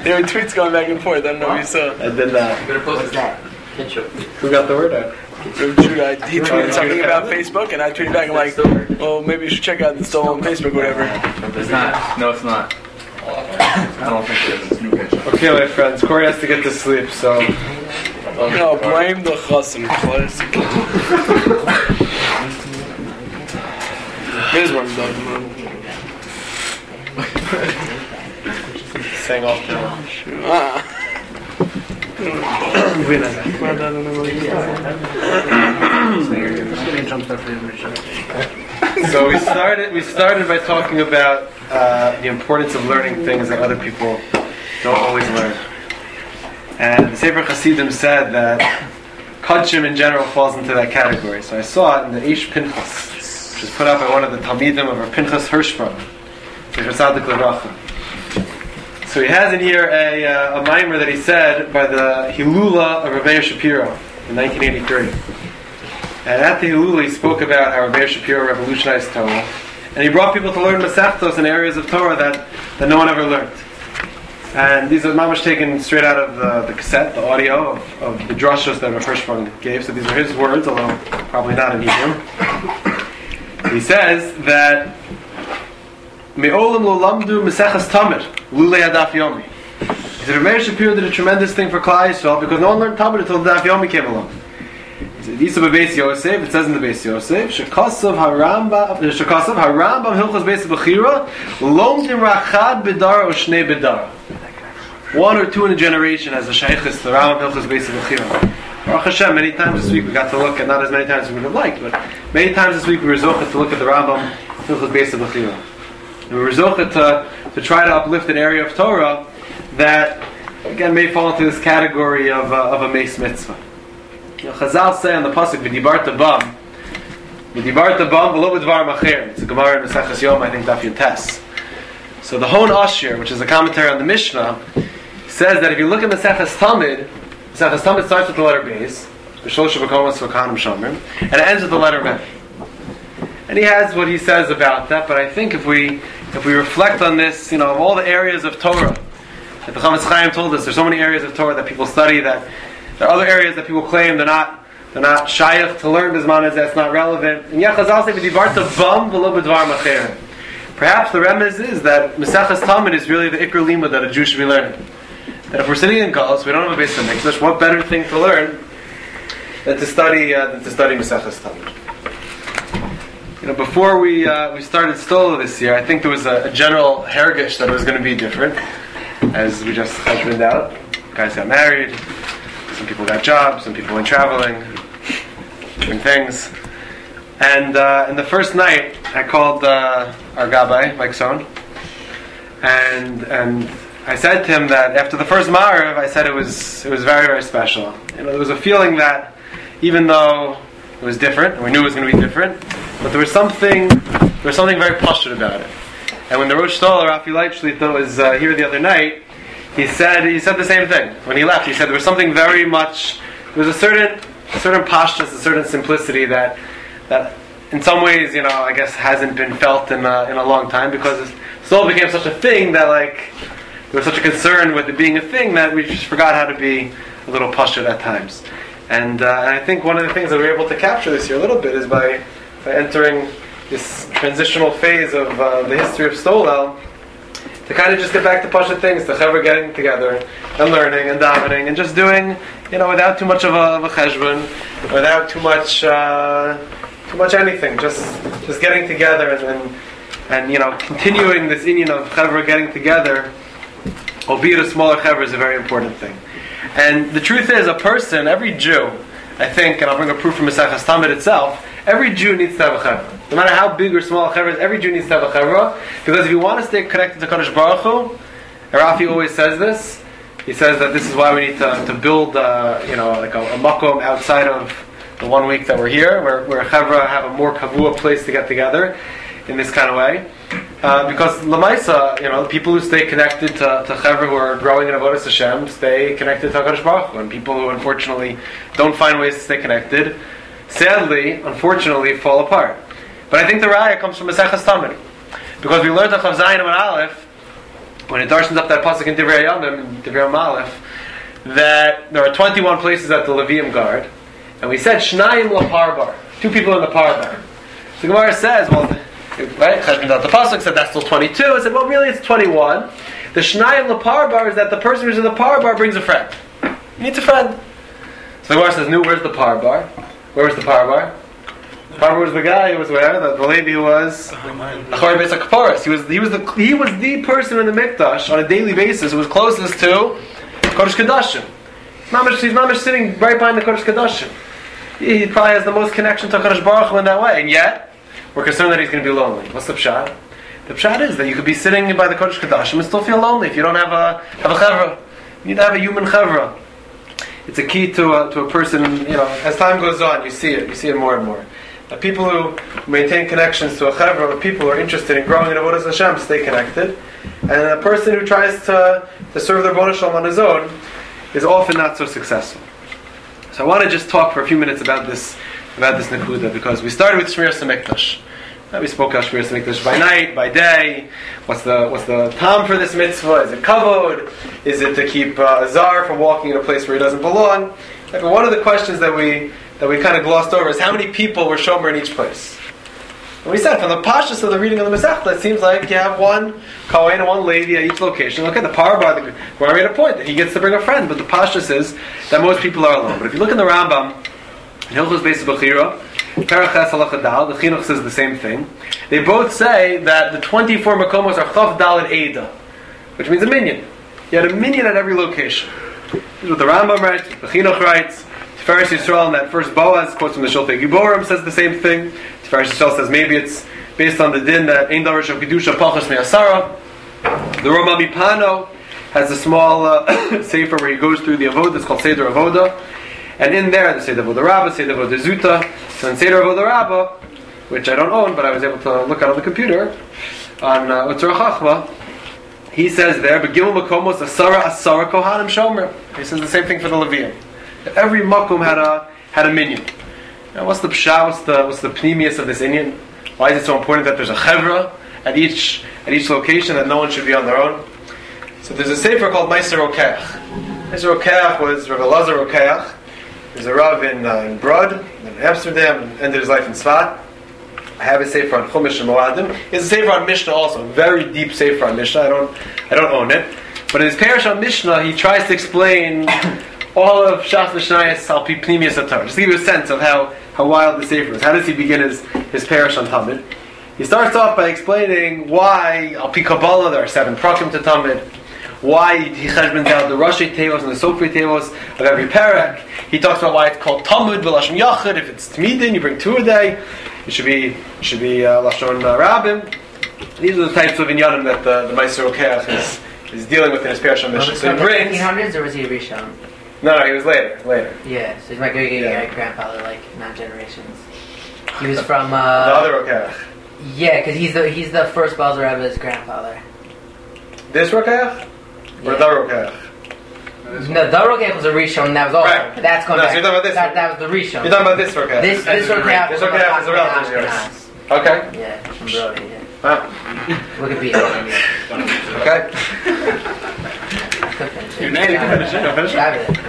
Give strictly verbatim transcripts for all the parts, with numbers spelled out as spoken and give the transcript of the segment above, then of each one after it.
There were tweets going back and forth. I don't know if you saw. I did not. I'm gonna post that. Ketchup. Who got the word out? He tweeted something about Facebook, and I tweeted back and like, well, maybe you should check out the Stolen on Facebook, or whatever. It's not. No, it's not. I don't think it is. It's new ketchup. Okay, my friends, Corey has to get to sleep, so... No, blame the chassan. Classic. Here's what I'm done. Saying off camera. Ah. So we started. We started by talking about uh, the importance of learning things that other people don't always learn. And the Sefer Hasidim said that Kodshim in general falls into that category. So I saw it in the Eish Pinchas, which was put out by one of the Talmidim of our Pinchas Hirschsprung, Sefer Tzadik Levracha. So he has in here a, uh, a mimer that he said by the Hilula of Rabbi Shapiro in nineteen eighty-three. And at the Hilula he spoke about how Rabbi Shapiro revolutionized Torah. And he brought people to learn Masechtos in areas of Torah that, that no one ever learned. And these are mamash taken straight out of the, the cassette, the audio of, of the drashos that Rav Hirschsprung gave. So these are his words, although probably not in Hebrew. He says that Me'olam lo lamdu Maseches Tamid lulei hadaf yomi. He said Rabbi Shapiro did a tremendous thing for Klal Yisrael because no one learned Tamid until the Daf Yomi came along. He said Yisuf Beis Yosef. It says in the Beis Yosef Shekasav Harambam Shekasav Harambam Hilchos Beis Bechira Lomdim Rachad Bidar or Shnei Bidar. One or two in a generation as a shaykhis the Rambam Hilchos Beis Bechira. Baruch Hashem, many times this week we got to look at, not as many times as we would have liked, but many times this week we were zochet to look at the Rambam Hilchos Beis Bechira. And we were zochet to, to try to uplift an area of Torah that, again, may fall into this category of, uh, of a meis mitzvah. You know, Chazal say on the pasuk, V'dibarta bam, V'dibarta bam v'lo b'dvar macher. It's a Gemara in Maseches Yom, I think, Daf Yotes. So the Hon Ashir, which is a commentary on the Mishnah, says that if you look at Maseches Tamid, Maseches Tamid starts with the letter Beis, B'shlosh v'komas v'kanim shomrim, and it ends with the letter Mem. And he has what he says about that, but I think if we if we reflect on this, you know, of all the areas of Torah that the Chametz Chaim told us, there's so many areas of Torah that people study that there are other areas that people claim they're not they're not shayach to learn bisman as that's not relevant. And yet Chazal say v'dibarta bam v'lo b'dvar macher. Perhaps the remez is that Maseches Tamid is really the ikr limud that a Jew should be learning. That if we're sitting in Galus, we don't have a Beis Hamikdash, what better thing to learn than to study uh, than to study Maseches Tamid. You know, before we uh, we started Stola this year, I think there was a, a general hergish that it was going to be different, as we just husbanded out. Guys got married, some people got jobs, some people went traveling, different things. And uh, in the first night, I called uh, our Gabbai, Mike Son, and and I said to him that after the first Ma'ariv, I said it was it was very very special. You know, there was a feeling that even though it was different, and we knew it was going to be different, but there was something, there was something very pashut about it. And when the Rosh Stola, Rafi Leitschlita, was uh, here the other night, he said he said the same thing. When he left, he said there was something very much, there was a certain, a certain pashness, a certain simplicity that, that in some ways, you know, I guess hasn't been felt in a, in a long time, because Stola became such a thing that, like, there was such a concern with it being a thing that we just forgot how to be a little pashut at times. And, uh, and I think one of the things that we were able to capture this year a little bit is by, by entering this transitional phase of uh, the history of Stolel, to kind of just get back to Pasha things, to Chaver getting together and learning and davening and just doing, you know, without too much of a, of a cheshbon, without too much, uh, too much anything, just just getting together and, and, and you know, continuing this inyan of Chaver getting together, albeit a smaller Chaver, is a very important thing. And the truth is, a person, every Jew, I think, and I'll bring a proof from Maseches Tamid itself, every Jew needs to have a chevra. No matter how big or small a chevra is, every Jew needs to have a chevra. Because if you want to stay connected to Kadosh Baruch Hu, Rafi always says this. He says that this is why we need to, to build, uh, you know, like a, a makom outside of the one week that we're here, where where a chevra have a more kavua place to get together in this kind of way. Uh, because Lamaisa, you know, people who stay connected to, to chevra who are growing in Avodas Hashem stay connected to HaKadosh Baruch Hu, and people who unfortunately don't find ways to stay connected, sadly, unfortunately, fall apart. But I think the raya comes from Maseches Tamid, because we learned the Chav Zayin and Aleph when it darshens up that pasuk in Divrei Yamim, Divrei Yam Aleph, that there are twenty-one places that the Levium guard, and we said Shnayim LaParbar, two people in the Parbar. So the Gemara says, well, right, Cheshbon the pasuk said that's still twenty-two. I said, well, really it's twenty-one. The Shnayim LaParbar is that the person who's in the Parbar brings a friend. He needs a friend. So the Gemara says, no, where's the Parbar? Where was the Parbar? The Parbar was the guy who was where? The, the lady who was Achor Beis HaKaparos. He was he was the he was the person in the Mikdash on a daily basis who was closest to Kodesh Kodashim. Mamish, he's mamish sitting right behind the Kodesh Kodashim. He, he probably has the most connection to Kodesh Baruch Hu in that way, and yet we're concerned that he's going to be lonely. What's the pshat? The pshat is that you could be sitting by the Kodesh Kodashim and still feel lonely if you don't have a have a chevra. You need to have a human chevra. It's a key to a, to a person. You know, as time goes on, you see it. You see it more and more. Uh, people who maintain connections to a chevra, people who are interested in growing in Avodas Hashem, stay connected. And a person who tries to to serve their Rebbeinu Shalom on his own is often not so successful. So I want to just talk for a few minutes about this about this Nekuda, because we started with Shmiras HaMikdash. Uh, we spoke about Shmiras HaMikdash by night, by day. What's the what's the time for this mitzvah? Is it kavod? Is it to keep uh, a zar from walking in a place where he doesn't belong? Like, one of the questions that we that we kind of glossed over is how many people were shomer in each place. And we said from the pashtus of the reading of the Masechta, it seems like you have one kohen and one lady at each location. Look at the Parbar. The Gemara made a point that he gets to bring a friend, but the pashtus is that most people are alone. But if you look in the Rambam, in Hilchos Beis Bechira, Paraches Halacha Dal, the Chinuch says the same thing. They both say that the twenty-four makomos are Chav Daled Eida, which means a minyan. You had a minyan at every location. This is what the Rambam writes, the Chinuch writes. Tiferes Yisrael, in that first Boaz, quotes from the Shultei Giborim, says the same thing. Tiferes Yisrael says maybe it's based on the din that Ein Darash of Kedusha Pachas Me'asara. The Rama Mipano has a small uh, sefer where he goes through the Avodah. It's called Seder Avodah. And in there, the Seder Avodah Rabbah, Seder Avodah Zuta, so in Seder Avodah Rabbah, which I don't own, but I was able to look at on the computer, on uh, Utzur Chachma, he says there, Begimel Makomos Asara Asara Kohanim Shomer. He says the same thing for the Levium. Every makom had a had a minyan. Now, what's the pshat? What's the what's the pneumius of this inyan? Why is it so important that there's a chevra at each at each location, that no one should be on their own? So there's a sefer called Meiser Rokeach. Meiser Rokeach was Rav Elazar Rokeach. There's a rav in uh, in Brod, in Amsterdam, and ended his life in Tzfat. I have a sefer on Chumash and Moadim. He has a sefer on Mishnah also, a very deep sefer on Mishnah. I don't I don't own it, but in his parish on Mishnah, he tries to explain all of Shas Mishnayos al pi Pnimius HaTorah. Just to give you a sense of how, how wild the sefer is. How does he begin his, his parish on Tamid? He starts off by explaining why al pi Kabbalah there are seven prakim to Tamid, why he cheshbons out the Rashi Tevos and the Sofri Tevos of every parak. He talks about why it's called Tamud v'Lashon Yachid. If it's Tmidin, you bring two a day. It should be it should be uh, Lashon uh, Rabbim. These are the types of inyanim that the, the Meiser Rokeach is, is dealing with in his parish on Mishnah. So he brings eighteen hundreds, or was he a Rishon? No, no, he was later, later. Yeah, so he's my great great Yeah. grandfather, like nine generations. He was from The uh, other Rokeach. yeah, because he's the he's the first Belzer Rebbe's grandfather. This Rokeach? Or Yeah. the Rokeach? No, the Rokeach was a Rishon. That was all. Right. That's going No, so back. you're talking about this that, one. that was the Rishon. You're talking about this Rokeach? This this Rokeach This was Rokeach is a relative of yours. Ashkenaz. Okay. Yeah, from Brody. Yeah. Ah. Look at me. Okay. Your name. Finish it. No, finish it. Grab it.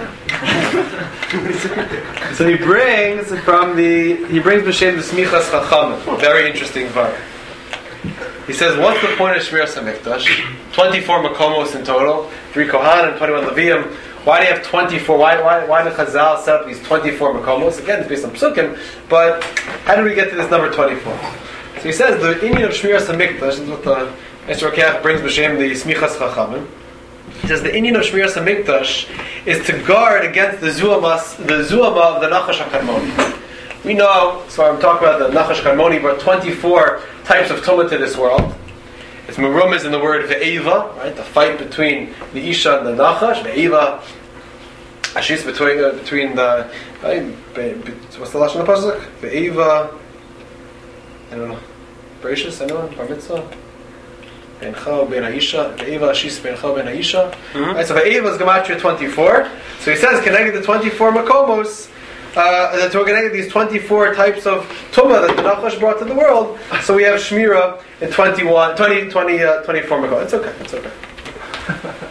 So he brings from the he brings b'shem the Smichas Chachamim. Very interesting part. He says, what's the point of Shmiras HaMikdash? twenty-four makomos in total, three Kohanim, twenty-one Levium. Why do you have twenty-four? Why why why did Chazal set up these twenty-four makomos? Again, it's based on Psukim, but how did we get to this number twenty-four? So he says the inyan of Shmiras HaMikdash is what the Meiser Rokeach brings b'shem the Smichas Chachamim. He says the inyan of Shmiras HaMikdash is to guard against the zuamas, the zuama of the Nachash HaKarmoni. We know, so I'm talking about the Nachash HaKarmoni, but twenty-four types of tumah to this world. It's merumas in the word ve'eva, right? The fight between the Isha and the Nachash. Ve'eva, ashis between uh, between the right? Be, be, what's the lashon of the pasuk? Ve'eva. I don't know. Bereshis, anyone? Bar mitzvah. Beincha ben Aisha. Ve'eva ashis beincha ben Aisha. Right. So ve'eva is gematria twenty-four. So he says, connected the twenty-four makomos. Uh, that we're going to get these twenty-four types of tumah that the Nachash brought to the world. So we have Shmira in twenty-one, twenty, twenty, uh, twenty-four makom. It's okay, it's okay.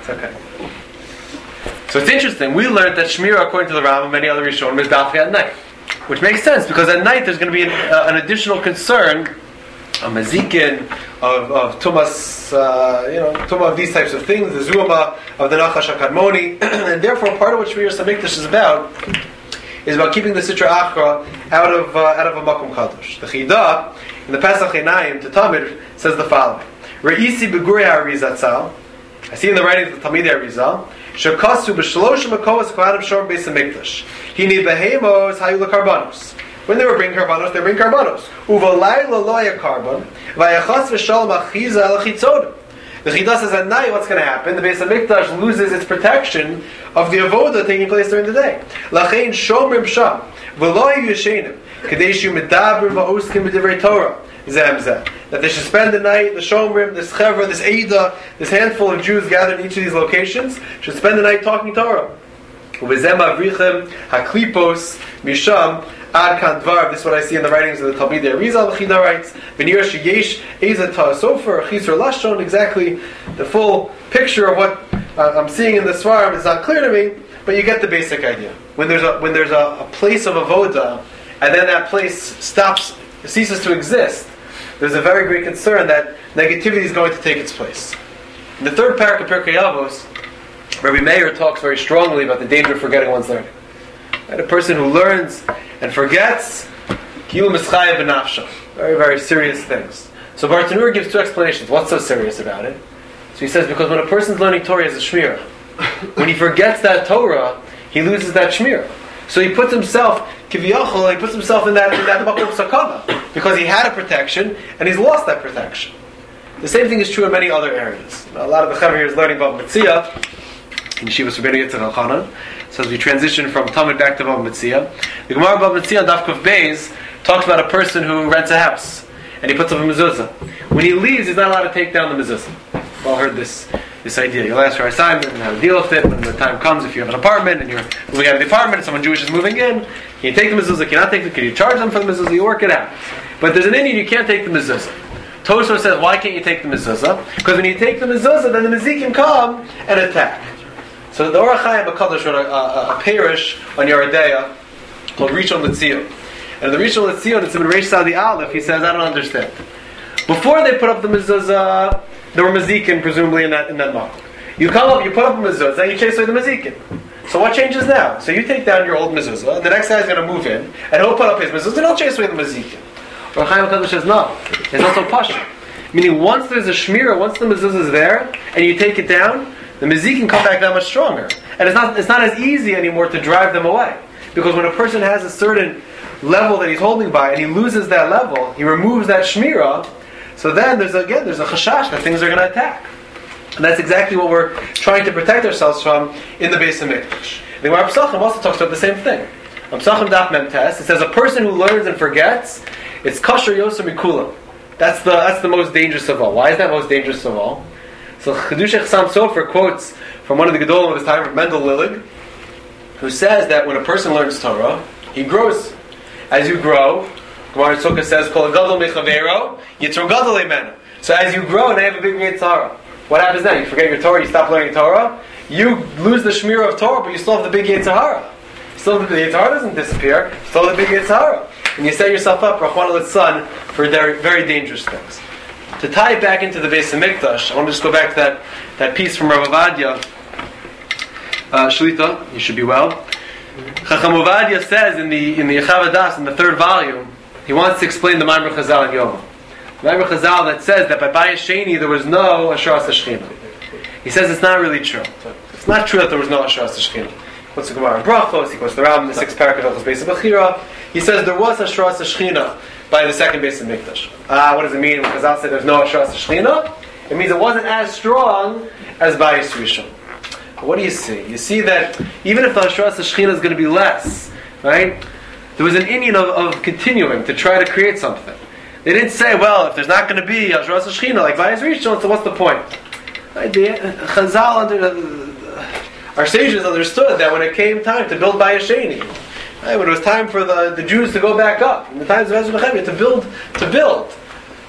It's okay. So it's interesting. We learned that Shmira, according to the Rambam and many other Rishonim, is dafka at night, which makes sense because at night there's going to be an, uh, an additional concern of mazikin, of, of tumas, uh, you know, tumah of these types of things, the zuama of the nachash hakadmoni, and therefore part of what Shmira Samikdash is about is about keeping the Sitra Achra out of uh, out of a makom kadosh. The Chida in the Pesach Einayim to Tamid says the following: Reisi begurei Harizatzal. I see in the writings of the Talmidei Arizal. Shekasu b'shlosh makos kvadim shor beis hamikdash. Hini behemos hayu lekarbanos. When they were bringing karbanos, they bring karbanos. Uvalayla loya karban vayachas v'shalom achiza el chitzodim. The Chida says at night what's going to happen? The Beis Hamikdash loses its protection of the avoda taking place during the day. Lachein shomrim sham v'loy yishenim kadesh yu medabrim va'oskim b'divrei Torah. That they should spend the night, the Shomrim, this Chevra, this Eida, this handful of Jews gathered in each of these locations, should spend the night talking Torah. Uvezem avrichem haklipos misham ad kan dvar. This is what I see in the writings of the Talmidei Arizal. The Chida writes, V'nir sheyesh eza ta'asofer chisur lashon. Exactly the full picture of what uh, I'm seeing in the Svarim is not clear to me, but you get the basic idea. When there's a when there's a, a place of avoda, and then that place stops, ceases to exist, there's a very great concern that negativity is going to take its place. In the third parak of Pirkei Avos, Rabbi Meir talks very strongly about the danger of forgetting one's learning. And a person who learns and forgets, kilu mischayev b'nafsho. Very, very serious things. So Bartanur gives two explanations. What's so serious about it? So he says, because when a person's learning Torah as a shmira, when he forgets that Torah, he loses that shmira. So he puts himself, kiviyachol, he puts himself in that in that makom sakana, because he had a protection and he's lost that protection. The same thing is true in many other areas. A lot of the chaver here is learning Bava Metzia in Yeshivas Rabbeinu Yitzchak Elchanan. So as we transition from Talmud back to Bava Metzia, the Gemara Bava Metzia Daf Kuf Beis talks about a person who rents a house and he puts up a mezuzah. When he leaves, he's not allowed to take down the mezuzah. We've all heard this. This idea. You'll ask your assignment and how to deal with it when the time comes. If you have an apartment and you're moving out of the apartment and someone Jewish is moving in, can you take the mezuzah? Can you not take the? Can you charge them for the mezuzah? You work it out. But there's an Indian you can't take the mezuzah. Tosfos says, why can't you take the mezuzah? Because when you take the mezuzah, then the mezikim come and attack. So the Orach Chaim HaKadosh wrote a, a, a parish on Yeridea called Rishon LeZion. And the Rishon LeZion, it's in Reish Sadi Aleph, he says, I don't understand. Before they put up the mezuzah, there were mazikin presumably in that in that mark. You come up, you put up a mezuzah, and you chase away the mazikin. So what changes now? So you take down your old mezuzah, and the next guy's going to move in, and he'll put up his mezuzah, and he'll chase away the mazikin. Or Chaim HaKadosh says, no, it's not so pasha. Meaning once there's a shmira, once the mezuzah is there, and you take it down, the mazikin come back that much stronger. And it's not it's not as easy anymore to drive them away. Because when a person has a certain level that he's holding by, and he loses that level, he removes that shmira. So then there's again there's a chashash that things are going to attack, and that's exactly what we're trying to protect ourselves from in the Beis Hamikdash. The Gemara Pesachim also talks about the same thing. On Pesachim Daf Mem Tes, it says a person who learns and forgets, it's kasher yoser mikulam. That's the that's the most dangerous of all. Why is that most dangerous of all? So Chedush Chassam Sofer quotes from one of the Gedolim of his time, Mendel Lillig, who says that when a person learns Torah, he grows. As you grow, Gemara Sukkah says, "Kol gadol mechavero, yitzur gadol emenu." So as you grow, and have a big Yetzirah, what happens then? You forget your Torah, you stop learning Torah, you lose the shmira of Torah, but you still have the big Yetzirah. Still, the Yetzirah doesn't disappear. You still have the big Yetzirah, and you set yourself up, Rachmana litzlan, for very, very dangerous things. To tie it back into the Beis Hamikdash, I want to just go back to that that piece from Rav Ovadia, uh, Shlita. You should be well. Chacham Ovadia says in the in the Yechav Hadas, in the third volume, he wants to explain the Maimer Chazal in Yoma. The Maimer Chazal that says that by Bayis Sheni there was no Asheras HaShechina. He says it's not really true. It's not true that there was no Asheras HaShechina. What's the Gemara in Brachos? He goes to the Rambam in the sixth parak of Beis Bechira. He says there was Asheras HaShechina by the second Beis Hamikdash. Ah, what does it mean when Chazal said there's no Asheras HaShechina? It means it wasn't as strong as Bayis Rishon. What do you see? You see that even if the Asheras HaShechina is going to be less, right? There was an Indian of, of continuing to try to create something. They didn't say, well, if there's not going to be Asheras HaShechina like Bayis Rishon, so what's the point? Right? The Chazal, under, uh, our sages understood that when it came time to build Bayis Sheni, right, when it was time for the, the Jews to go back up, in the times of Ezra Nehemiah, to build, to build.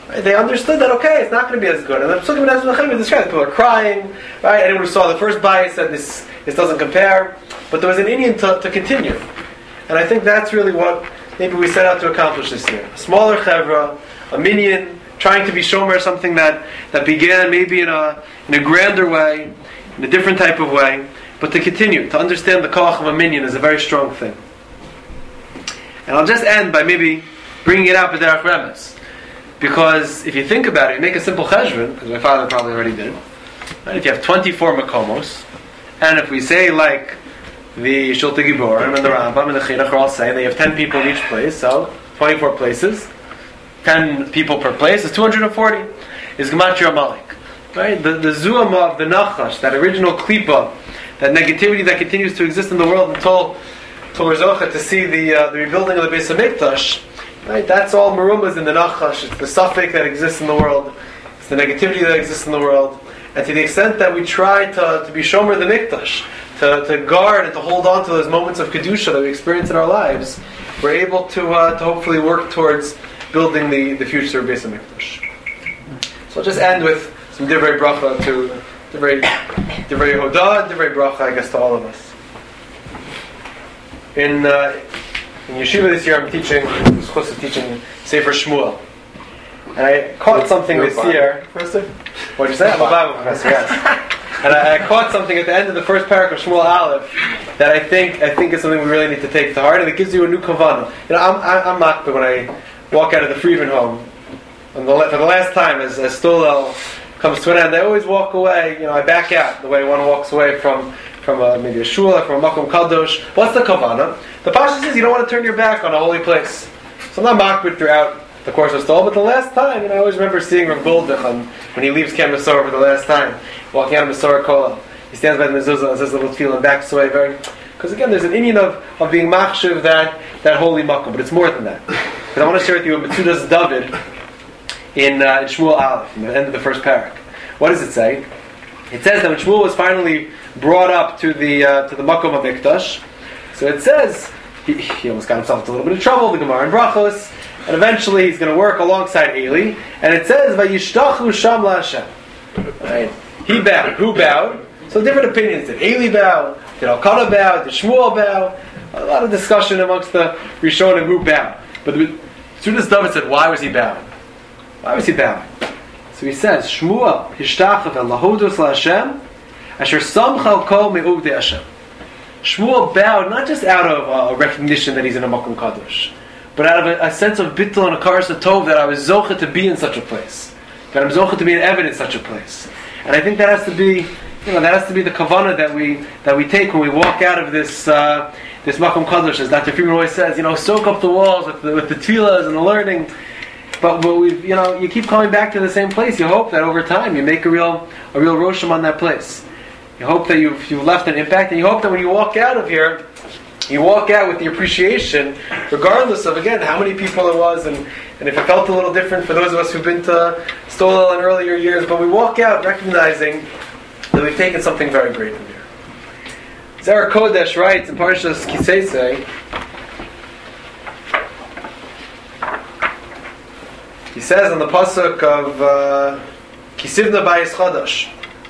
Right? They understood that, okay, it's not going to be as good. And the Psukim and Ezra Nechemia described, people are crying, right? Anyone who saw the first bayis said this, this doesn't compare. But there was an Indian to, to continue. And I think that's really what maybe we set out to accomplish this year. A smaller chevra, a minyan, trying to be shomer, something that, that began maybe in a in a grander way, in a different type of way, but to continue, to understand the koach of a minyan is a very strong thing. And I'll just end by maybe bringing it out with derech remes. Because if you think about it, you make a simple cheshbon, because my father probably already did, right? If you have twenty-four makomos, and if we say like the Shulta Giborim and the Rambam and the Chinuch are all saying they have ten people in each place, so twenty-four places, ten people per place is two hundred forty. Is Gematria Malik. Right? The, the Zuama of the Nachash, that original Klipa, that negativity that continues to exist in the world until, until we're Zocha to see the, uh, the rebuilding of the Beis HaMikdash, right? That's all Merumas in the Nachash. It's the suffix that exists in the world. It's the negativity that exists in the world. And to the extent that we try to, to be Shomer the Mikdash, to, to guard and to hold on to those moments of Kedusha that we experience in our lives, we're able to uh, to hopefully work towards building the, the future of Beis HaMikdash. So I'll just end with some divrei bracha to divrei divrei hodah, divrei bracha, I guess, to all of us. In uh, in yeshiva this year, I'm teaching, I'm supposed to teaching Sefer Shmuel, and I caught something this year. Professor, what did you say? I'm a Bible professor, yes. And I, I caught something at the end of the first parak of Shmuel Aleph that I think I think is something we really need to take to heart, and it gives you a new kavanah. You know, I'm I'm, I'm makbid when I walk out of the Friedman home, and the, for the last time, as as Stolel comes to an end, I always walk away. You know, I back out the way one walks away from from a, maybe a shul, from a makom kadosh. What's the kavanah? The pasuk says you don't want to turn your back on a holy place. So I'm not makbid throughout the course of Stol, but the last time, you know, I always remember seeing Rav Goldich on, when he leaves Kem Masor for the last time, walking out of Masor Kola. He stands by the mezuzah and says a little tefillah and backs away very. Because again, there's an inyan of, of being machshiv that that holy makom, but it's more than that. Because I want to share with you a Metzudas David in, uh, in Shmuel Aleph, in the end of the first parak. What does it say? It says that when Shmuel was finally brought up to the uh, to the makom of Mikdash, so it says he, he almost got himself into a little bit of trouble. The Gemara in Brachos. And eventually he's going to work alongside Eli. And it says, Vayishtachu Sham LaHashem. Right? He bowed. Who bowed? So different opinions. Did Eli bow? Did Elkanah bow? Did Shmuel bow? A lot of discussion amongst the Rishonim who bowed. But as soon as David said, why was he bowing? Why was he bowing? So he says, Shmuel Hishtachav El Lahodus LaHashem Asher Samchal Kol Me'uvdei Hashem. Shmuel bowed not just out of uh, recognition that he's in a Makom Kadosh, but out of a, a sense of bittul and a karas tov that I was zocha to be in such a place, that I'm zocha to be an evid in such a place. And I think that has to be, you know, that has to be the kavanah that we that we take when we walk out of this uh, this makom kadosh. As Doctor Freeman always says, you know, soak up the walls with the, with the tefillas and the learning. But but we, you know, you keep coming back to the same place. You hope that over time you make a real a real rosham on that place. You hope that you've you've left an impact, and you hope that when you walk out of here, you walk out with the appreciation, regardless of, again, how many people there was, and, and if it felt a little different for those of us who've been to Stolel in earlier years, but we walk out recognizing that we've taken something very great from here. Zerah Kodesh writes in Parshas Kisesei, he says on the pasuk of uh, Kisivna Bayis Chadash,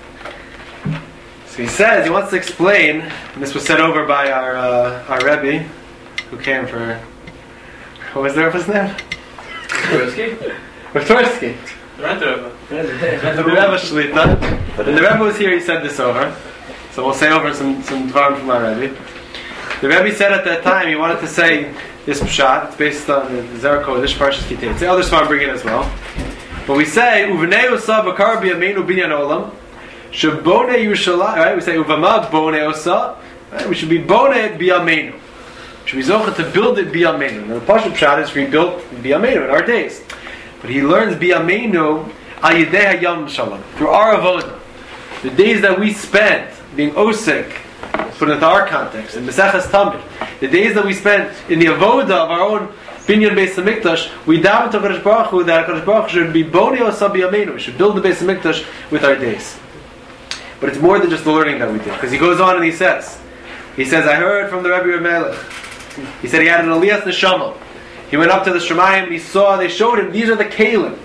so he says, he wants to explain, and this was said over by our uh, our Rebbe, who came for, what was the Rebbe's name? Tversky? Tversky. The Rebbe. The Rebbe Shlita. When the Rebbe was here, he said this over. So we'll say over some, some dvarim from our Rebbe. The Rebbe said at that time, he wanted to say this pshat, it's based on the Zerah Kodesh, Parshas Kitei. The other Svarim bring it as well. But we say, Uvnei Osa Bakar B'yameinu Binyan Olam, Shabone Yerushalayim, right? We say Uvama Bone Osa. Right? We should be Bone B'Yameinu. We should be Zocha to build it B'Yameinu. Now the Pashup Pshat is rebuilt B'Yameinu in our days. But he learns B'Yameinu Al Yedei Hayam Shalom, through our avodah. The days that we spent being osek, put it into our context, in Meseches Tamid, the days that we spent in the avodah of our own Binyan Beis HaMikdash, we daven to Kadosh Baruch Hu that Kadosh Baruch Hu should be Bone Osa B'Yameinu. We should build the Beis HaMikdash with our days. But it's more than just the learning that we did. Because he goes on and he says, he says, I heard from the Rebbe Ramelech. He said he had an Aliyas Neshama. He went up to the Shemayim and he saw, they showed him, these are the Kalim.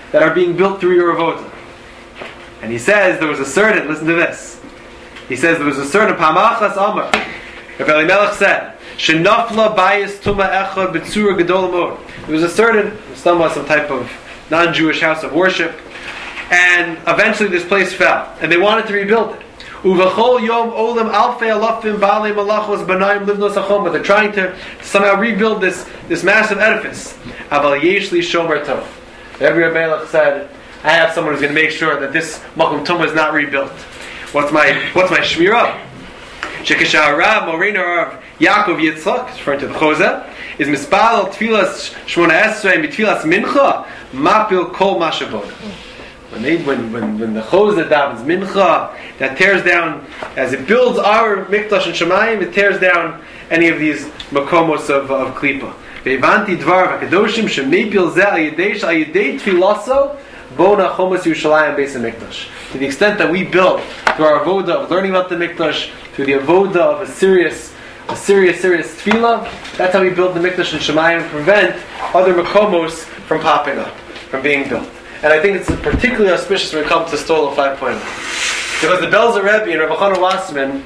that are being built through your avoda. And he says there was a certain, listen to this. He says there was a certain Pamachas Amar. Rabbi Elimelech said, Shenafla bayis tuma echad b'tzura gedol mod. There was a certain, somewhat some type of non-Jewish house of worship, and eventually this place fell, and they wanted to rebuild it. Uvachol yom olam alfei alafim baalei malachos b'naim livnos achoma. They're trying to somehow rebuild this, this massive edifice. Aval yesh li shomer tov. Rabbi Elimelech said, I have someone who's going to make sure that this Makom Tumah is not rebuilt. What's my what's my shmirah? Shekeshara Morina of Yaakov Yitzchak, referring to the Chozeh, is mispal tfilas shmona esrei mitfilas mincha mapil kol mashavod. When they when when when the Chozeh davens mincha, that tears down as it builds our mikdash and shemayim, it tears down any of these makomos of of klipa. Ve'vanti dvar v'kadoshim shemipil zeh al yedei shal yedei tfilaso. Bona Chomas Yerushalayim Beis HaMikdash. To the extent that we build through our avoda of learning about the Mikdash, through the avoda of a serious, a serious, serious tefillah, that's how we build the Mikdash and Shemayim and prevent other makomos from popping up, from being built. And I think it's particularly auspicious when it comes to Stola five point oh. Because the Belzer Rebbe and Rabbi Chana Wasserman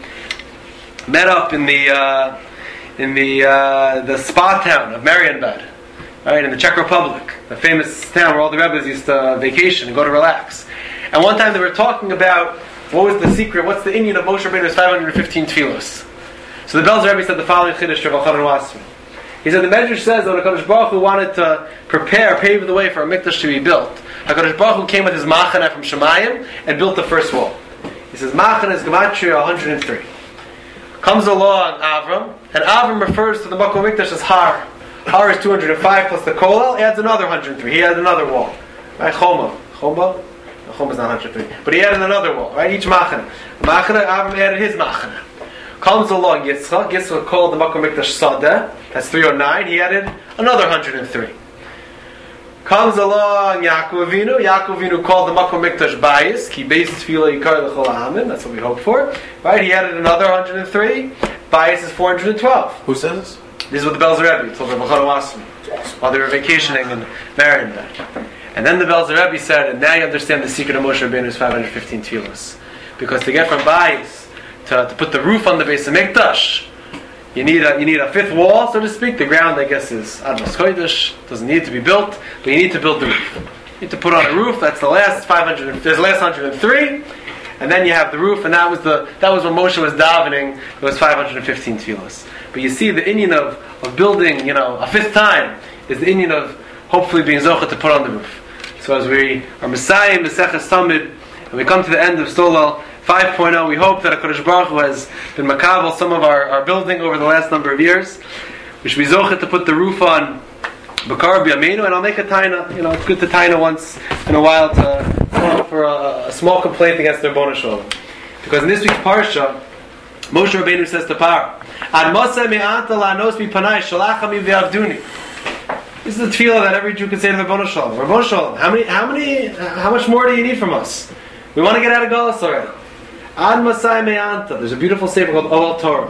met up in the uh, in the uh, the spa town of Marienbad. Right, in the Czech Republic, the famous town where all the Rebbes used to vacation and go to relax. And one time they were talking about what was the secret, what's the Indian of Moshe Rabbeinu's five hundred fifteen tefillos. So the Belzer Rebbe said the following chiddush to Rabbi Chanan Wasserman. He said the Medrash says that when HaKadosh Baruch Hu wanted to prepare, pave the way for a mikdash to be built, HaKadosh Baruch Hu came with his machana from Shemayim and built the first wall. He says machana is gematria one hundred three. Comes along Avram, and Avram refers to the Makom Mikdash as Har. Har is two hundred five plus the Kolal, adds another one hundred three. He added another wall. Right? Choma. Choma? No, Choma is not one hundred three. But he added another wall. Right? Each machana. Machana, Avram added his machana. Comes along Yitzchak. Yitzchak called the Makom Mikdash Sadeh. That's three oh nine. He added another one hundred three. Comes along Yaakov Avinu. Yaakov Avinu called the Makom Mikdash Bayis. Ki Beis Tefillah Yikar L'chol Ha'amin. That's what we hope for. Right? He added another one hundred three. Bayis is four hundred twelve. Who says this? This is what the Belzer Rebbe told Rabbi Chanan Wasserman while they were vacationing in Marienbad. And then the Belzer Rebbe said, and now you understand the secret of Moshe Rabbeinu's five hundred fifteen tefillos. Because to get from Bayis to, to put the roof on the Beis HaMikdash, you need a you need a fifth wall, so to speak. The ground, I guess, is Admas Chodesh, doesn't need to be built, but you need to build the roof. You need to put on a roof. That's the last five hundred. There's the last one hundred three, and then you have the roof, and that was the that was when Moshe was davening. It was five hundred fifteen tefillos. But you see, the Indian of, of building, you know, a fifth time is the Indian of hopefully being zochah to put on the roof. So as we are Messiah, Meseches Tamid, and we come to the end of Stolal five point oh, we hope that HaKadosh Baruch Hu has been makabel some of our, our building over the last number of years. We should be zochah to put the roof on Bakar B'Yameinu, and I'll make a taina. You know, it's good to taina once in a while to for a, a small complaint against their Bona Shalom. Because in this week's Parsha, Moshe Rabbeinu says to Paro, Ad Moshe me'anta la'anos mi'panai shalachami v'avduni. This is the tefillah that every Jew can say to the Bona Shalom. Bona Shalom, how many, how many, how much more do you need from us? We want to get out of Galus already. Ad Moshe me'anta. There's a beautiful sefer called Oel Torah,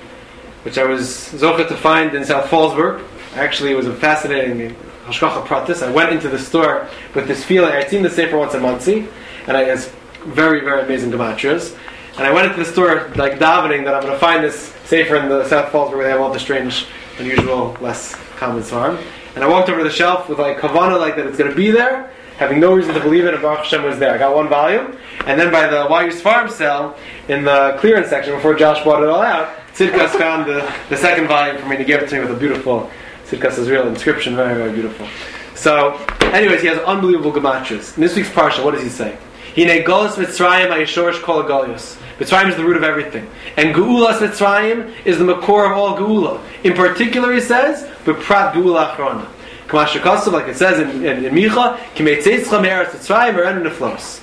which I was zocheh to find in South Fallsburg. Actually, it was a fascinating hashgacha pratis. I went into the store with this feeling. I'd seen the sefer once a Monsey, and I has very, very amazing gematrias. And I went into the store like davening that I'm going to find this sefer in the South Falls where they have all the strange, unusual, less common svarim. And I walked over to the shelf with like kavana, like that it's going to be there, having no reason to believe it, and Baruch Hashem was there. I got one volume, and then by the Y U Svarim sale in the clearance section before Josh bought it all out, Tzidkas found the, the second volume for me to give it to me with a beautiful Tzidkas Israel inscription, very, very beautiful. So, anyways, he has unbelievable gematrias. In this week's parsha, what does he say? Hine Golas Mitzrayim Ayishorish Kol Golios. Mitzrayim is the root of everything. And Geulas Mitzrayim is the makor of all Geula. In particular, he says, B'prat Geula Achrona. K'masha Kosav, like it says in, in, in Micha, K'meitzeitzcha Me'eretz Mitzrayim Me'enu Neflos.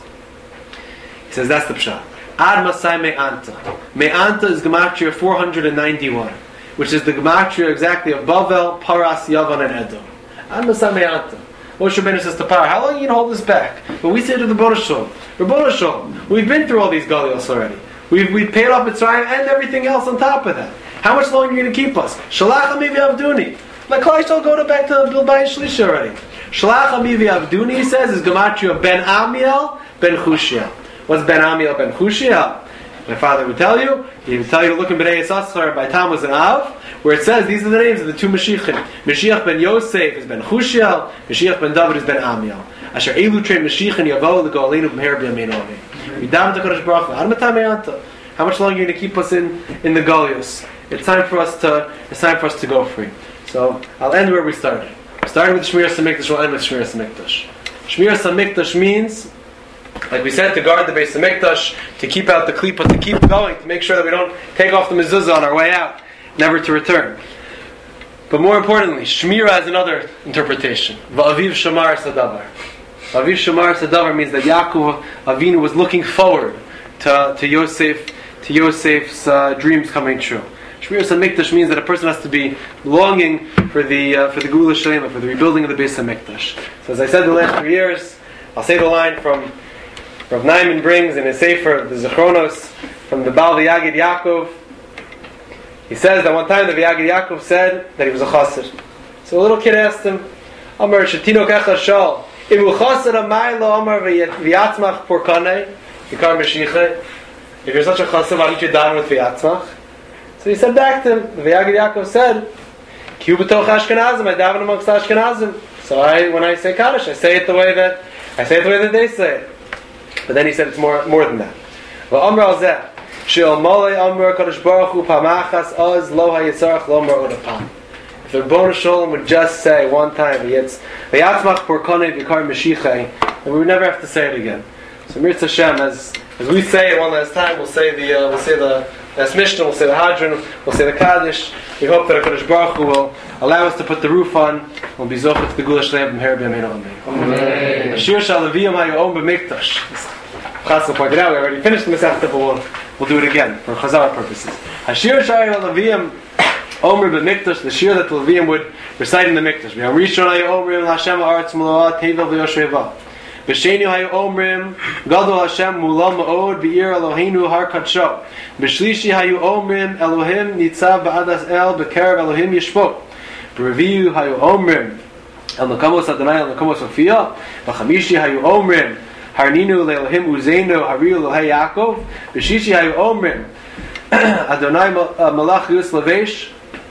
He says, that's the pshat. Ad Masai Me'anta. Me'anta is Gematria four hundred ninety-one, which is the Gematria exactly of Bavel, Paras, Yavan, and Edom. Ad Masai Me'anta. Moshe Rabbeinu says to Paro, how long are you going to hold this back? But we say to the Bona Shalom, Bona Shalom, we've been through all these Galios already. We've, we've paid off Mitzrayim and everything else on top of that. How much longer are you going to keep us? Shalach ami v'avduni. Like Klai shall go to back to build Bayis Shlisha already. Shlach Ami v'Avduni, he says, is gematria of Ben Amiel, Ben Chushiel. What's Ben Amiel, Ben Chushiel? My father would tell you. He would tell you to look in Bnei Yisachar by Tammuz and Av, where it says these are the names of the two Mashiachim. Mashiach ben Yosef is Ben Chushiel. Mashiach ben David is Ben Amiel. Asher elu trein Mashiach yavo l'go'aleinu b'meher b'yamein ovi. Vidam t'kodesh baruch hu. Ad matam me'anta. How much longer are you going to keep us in in the Goliaths? It's time for us to. It's time for us to go free. So I'll end where we started. We started with Shmiras HaMikdash. We'll end with Shmiras HaMikdash. Shmiras HaMikdash means, like we said, to guard the Beis HaMikdash, to keep out the klipa, to keep going, to make sure that we don't take off the mezuzah on our way out, never to return. But more importantly, Shmira has another interpretation. Va'aviv shamar sadavar. Va'aviv shamar sadavar means that Yaakov Avinu was looking forward to, to Yosef, to Yosef's uh, dreams coming true. Shmiras HaMikdash means that a person has to be longing for the uh, for the Geula Shlema, for the rebuilding of the Beis HaMikdash. So as I said the last three years, I'll say the line from Rav Naiman brings in his Sefer, the Zechronos, from the Baal V'Yagid Yaakov. He says that one time the V'Yagid Yaakov said that he was a chassid. So a little kid asked him, Amar Shetino Kecha Shal, Imu chassid amaylo Amar V'Yatzmach Porkanei, Yikar Meshiche. If you're such a chassid, why don't you die with V'Yatzmach? So he said back to him, the V'Yagid Yaakov said, Ki hu b'toch Ashkenazim, I daven amongst Ashkenazim. So I, when I say Kaddish, I say it the way that I say it the way that they say it. But then he said it's more more than that. V'amar alzeh, she'ol molei amar Kadosh Baruch Hu pamachas oz lo hayitzarach lomar odapam. If the Rebbeinu Shalom would just say one time, V'yatzmach porkanei v'yikar Meshichei, then we would never have to say it again. So Mirz Hashem, as as we say it one last time, we'll say the uh, we'll say the That's Mishnah, we'll say the Hadron, we'll say the Kaddish. We hope that HaKadosh Baruch Hu will allow us to put the roof on. We'll be Zochah to the Geula Shleim b'meher b'yamein ovi. Ashir shal Leviyim hayo'om b'mikdash. Chassan pointed out, we already finished the Masechta, but we'll, we'll do it again for Chazar purposes. Ashir shal Leviyim Omer b'mikdash, the shir that the Leviyim would recite in the Mikdash. V'yam rishon hayo'omrim l'Hashem ha'aretz m'lo'ah tevel v'yoshevah. B'sheni hayu omrim gadol Hashem mulam ma'od v'ir Eloheinu har kadsho. B'shlishi hayu omrim Elohim nitzav ba'adas el b'kerev Elohim yishpot. B'reviyu hayu omrim el nekamos Adonai el nekamos Sophia. B'chamishi hayu omrim harninu le'Elohim uzeinu hariu Elohei Yaakov. B'shishi hayu omrim Adonai malach yus levesh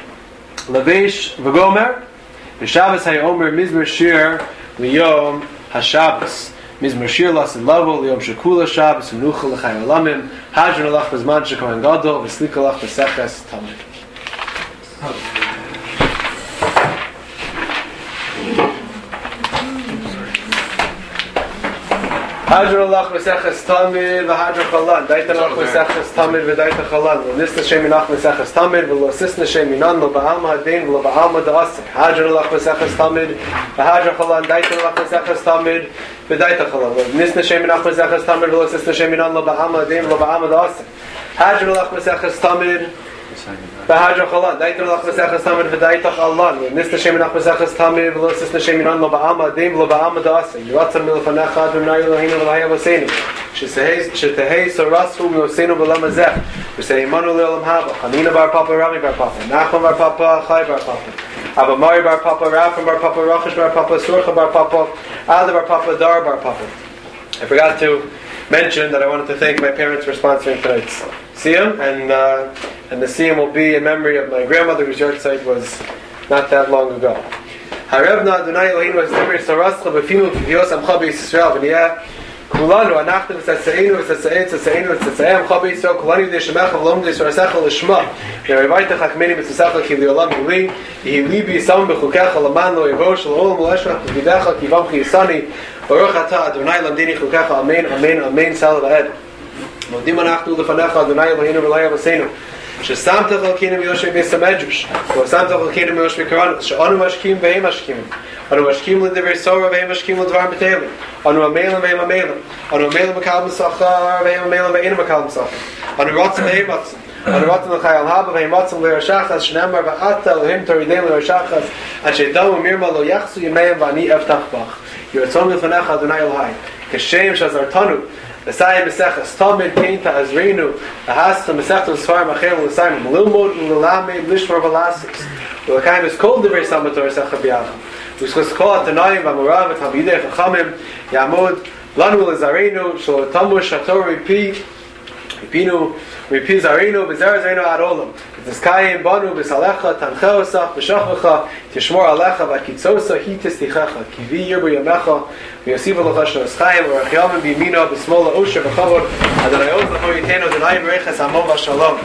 levesh v'gomer. B'Shabbos hayu omrim mizmer shir liyom HaShabbos Mizmor Shir Lasid Lavo Liyom Shekula Shabbos Unucha L'Chai Olamim Hadron Alach B'Zman Shekohen Gadol V'Slika Alach B'Seches Tamid. Hadron Alach B'Seches Tamid V'Hadron Chalan Daita Alach B'Seches Tamid V'Daita Chalan V'Nisna Shem Minach B'Seches Tamid V'Lo Sisna Shem Minan Lo Ba'alma Hadin V'Lo Ba'alma Da'asik Hadron Alach B'Seches Tamid V'Hadron Chalan Daita Alach B'Seches Tamid V'Daita Chalan V'Nisna Shem Minach B'Seches Tamid V'Lo Sisna Shem Minan Lo Ba'alma Hadin V'Lo Ba'alma Da'asik Hadron Alach B'Seches Tamid V'Hadron Chalan Daita Alach B'Seches Tamid V'Daita Chalan V'Nisna Shem Minach B'Seches Tamid V'Lo Sisna Shem Minan Lo Ba'alma Hadin V'Lo Ba'alma Da'asik Yiratzam Milfanecha Adonai Eloheinu V'Haya V'Seinu Shetehei Sarashu V'Yoseinu V'Lam Hazeh V'Seimanu Le'olam Haba Hanina Bar Papa Rami Bar Papa Nachman Bar Papa Chai Bar Papa Abba Mari Bar Papa Rafam Bar Papa Rachash Bar Papa Surcha Bar Papa Ada Bar Papa Dar Bar Papa. I forgot to mention that I wanted to thank my parents for sponsoring tonight's Siyum, and uh, and the Siyum will be in memory of my grandmother whose yahrzeit was not that long ago. Harevna Adonai Eloheinu Hasdemir Sarascha B'Fimu V'Yos Amcha B'Yisrael V'Niyah Kulanu Anachnu V'Tzatzainu V'Tzatzayin Tzatzainu V'Tzatzayim Amcha B'Yisrael Kulanu V'Yishemecha V'Lom V'Yisrasecha L'Shma V'Yarevaytech HaKmeni V'Tzasecha Ki L'Olam Yuli Yehi Libi Yisam B'Chukecha L'man Lo Yevosh L'Olam L'Eshach V'Videcha Kivam Chiyisani Baruch Atah Adonai Lamdini Chukecha Amen Amen Amen Sal V'Ed Modim Anachnu L'Fanecha Adonai Eloheinu V'Laya V'Seinu ששמתך אלוקינו מיושבי בייס המדרש ושמתך אלוקינו מיושבי קראנו שאנו משקיעים והם משקיעים אנו משקיעים לדבר סורה והם משקיעים לדבר בתאלים אנו המלם והם המלם אנו המלם מקל מסחר והם המלם ואינו מקל מסחר אנו רוצים והם רוצים אנו רוצים לחייל הבא והם רוצים לרשחס שנאמר ואתה אלוהים תורידם לרשחס עד שידעו ומירמה לא יחסו ימיהם ואני אבטח בך ירצון לפניך אדוני אלוהי כשם שעזרתנו L'sayim Meseches Tamid Kein Ta'azreinu Ahasta Mesechtos Sfarim Acher L'sayim L'ilmod L'lamed Lishmor V'lasis L'lakayim is called the very Samator Secha B'yachim ושכסכו התנאים והמורה ותלמידי חכמים יעמוד לנו לזרענו שלא תמו שתו ריפי ריפינו ריפי זרענו וזרע זרענו עד עולם ותזכיים בנו בסלחה תנחה אותך ושכבך תשמור עליך והקיצוסה היא תסתיכך כי בי ירבו ימיך ויוסיפו לך שנס חיים ורחיימים בימינו בשמאל לאושר וכבוד אדוני עוז לכו ייתנו אדוני ברכס עמו ושלום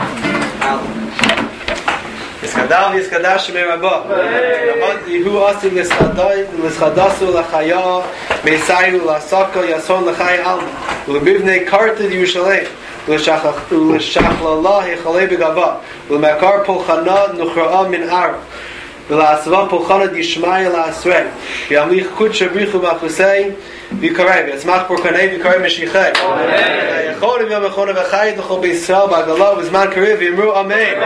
יסקדל ויסקדש מרבו למד יהוא עשי לסחדסו לחיה מייסאיו לעסקו יסון לחי עם ולבבני קרתא ירושלים ולשכללה יחלה בגבה ולמעקר פולחנה נוכרעה מן ארץ ולעשבה פולחנה דשמיא לעשרה וימליך קודשא בריחו מאחוסי ויקרא ויצמח פורקני ויקרא משיחי ויכון ויום יכון וחי לכל בישראל בעגלה ובזמן קריב ויאמרו אמן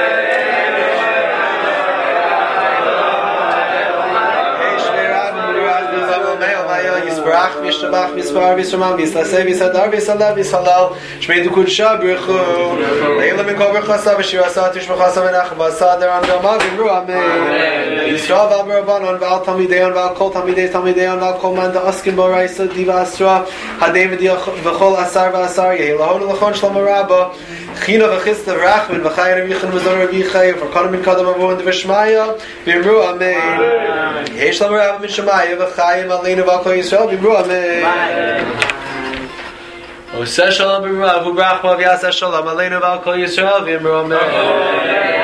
יסברח וישתבח ויסבר וישרמם ויסלסה ויסדר ויסלב ויסלל שמי דקודשה ברכו לעילה מכל ברכסה ושיר עשה תשמח עשה מנחם ועשה דרן דרמה ואמרו אמן ישראל ועל ברבנון ועל תלמידיון ועל כל תלמידי תלמידיון ועל כל מן דעסקין בו רייסה דיבה אסרה הדין וכל עשר ועשר יהי להון ולכון שלמה רבה חינה וחיסטה ורחמן וחי רביכן וזור רביכי ופרקנו מן קדם אבוהן דבשמיה ואמרו אמן יש לנו רב מן שמיה וחיים עלינו ועל כל ישראל ואמרו אמן עושה שלום ברב וברחמה ויעשה שלום עלינו ועל כל ישראל ואמרו אמן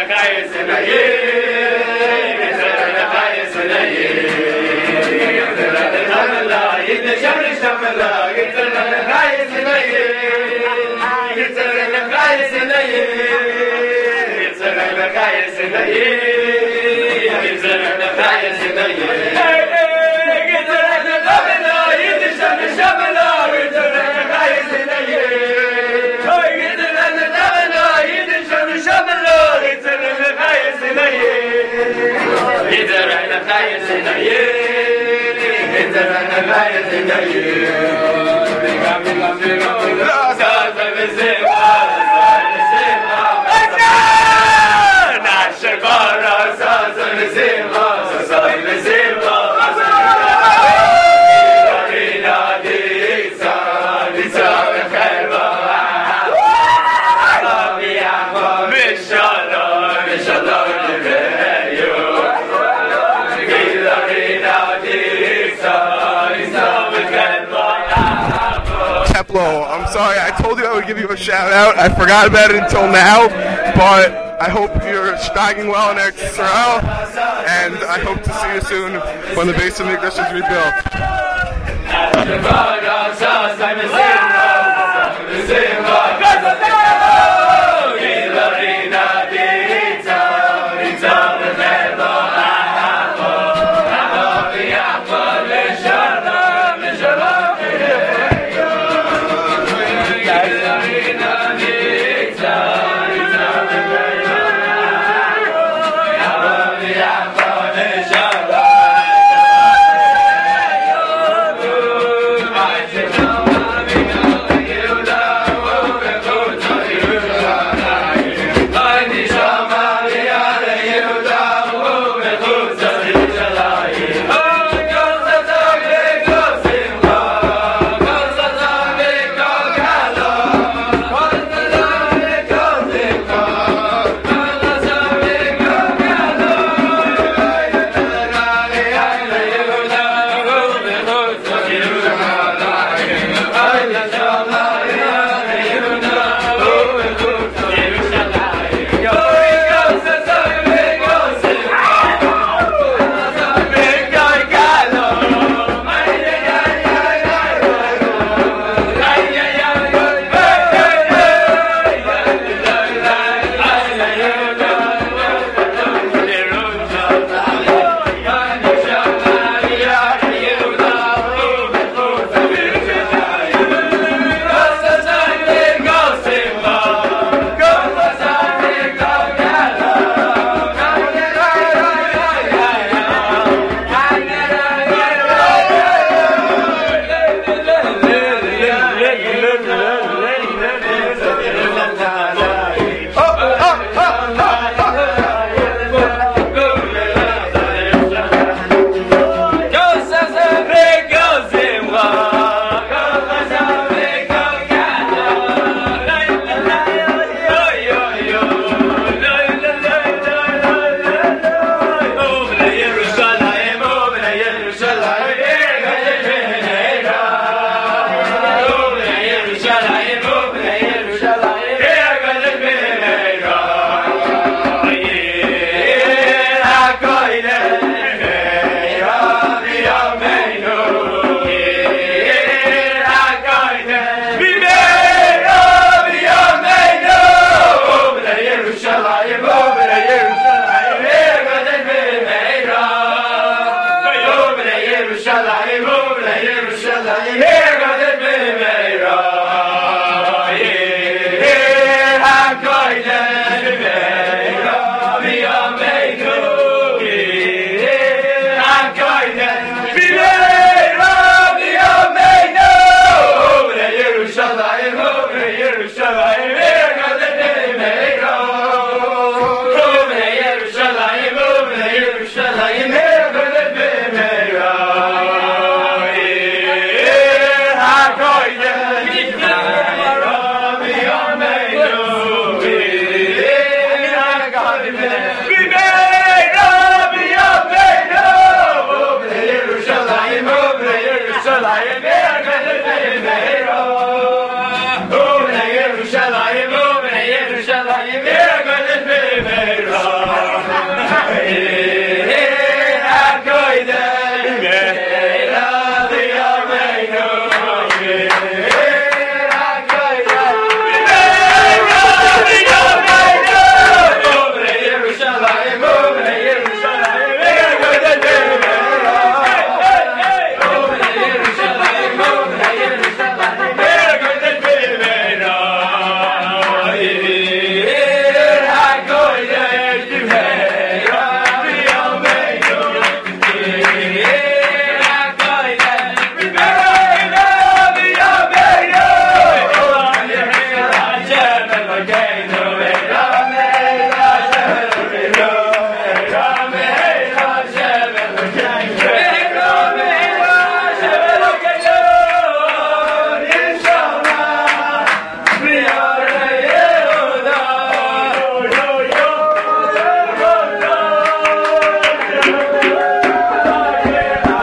Yeah. Teplo, I'm sorry, I told you I would give you a shout out. I forgot about it until now, but I hope you're steiging well in Eretz Yisrael, and I hope to see you soon when the base of Mikdash is rebuilt.